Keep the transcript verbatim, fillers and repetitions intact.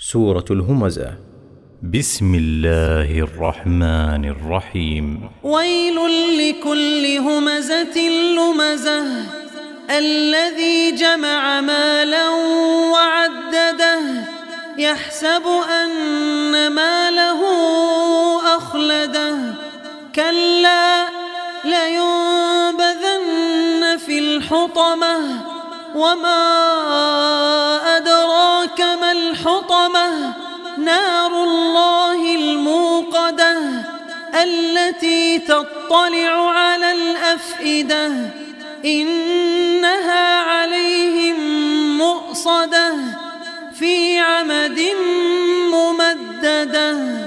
سورة الهمزة. بسم الله الرحمن الرحيم. ويل لكل همزة لمزة الذي جمع مالا وعدده يحسب أن ماله أخلده كلا لينبذن في الحطمة وما أدراك ما الحطمة نار الله الموقدة التي تطلع على الأفئدة إنها عليهم مؤصدة في عمد ممددة.